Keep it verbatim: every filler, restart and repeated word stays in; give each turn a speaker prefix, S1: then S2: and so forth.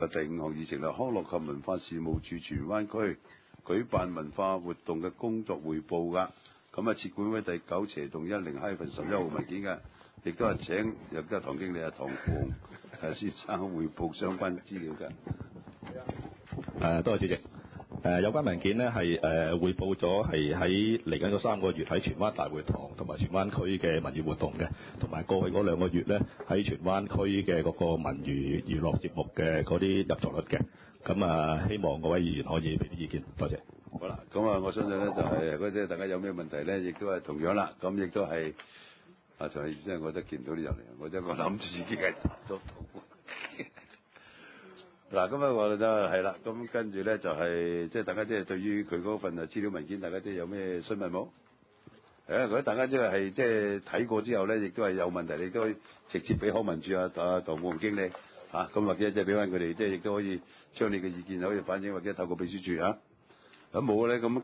S1: 嘅第五項議程啦，康樂及文化事務處荃灣區舉辦文化活動嘅工作匯報㗎。咁啊，設管會第九斜洞一零 -十一號文件嘅，亦都係請亦都係唐經理啊唐鳳誒先生匯報相關資料嘅。
S2: 誒，多謝主席。誒，有關文件呢係誒匯報咗係喺嚟緊嗰三個月喺荃灣大會堂同埋荃灣區嘅文娛活動嘅，同埋過去嗰兩個月呢喺荃灣區嘅嗰個文娛娛樂節目嘅嗰啲入座率嘅。咁啊，希望各位議員可以俾啲意見，多謝。
S1: 好啦，咁啊，我相信咧就係嗰啲大家有咩問題咧，亦都係同樣啦，咁亦都係啊，就係即係我都見到啲入嚟，我真係我諗住自己係查到嗱，咁啊，我就係啦，咁跟住咧就係即係大家即係對於佢嗰份啊資料文件，大家即係有咩詢問冇？誒，如果大家即係係即係睇過之後咧，亦都係有問題，你都可以直接俾康文署啊啊唐鳳經理嚇，咁或者即係俾翻佢哋，即係亦都可以將你嘅意見可以反映，或者透過秘書處嚇。咁冇咧咁。